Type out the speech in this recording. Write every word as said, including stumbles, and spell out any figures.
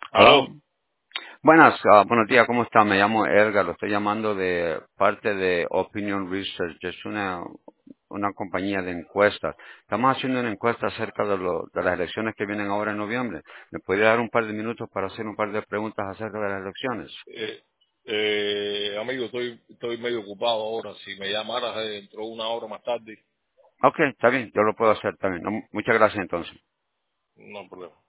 Hello. Aló. Buenas, ah, buenos días, ¿cómo está? Me llamo Edgar, lo estoy llamando de parte de Opinion Research, es una, una compañía de encuestas. Estamos haciendo una encuesta acerca de, lo- de las elecciones que vienen ahora en noviembre. ¿Me podría dar un par de minutos para hacer un par de preguntas acerca de las elecciones? Eh, eh, amigo, estoy, estoy medio ocupado ahora. Si me llamaras eh, dentro de una hora más tarde, Ok, está bien, yo lo puedo hacer también. No, muchas gracias entonces. no hay problema.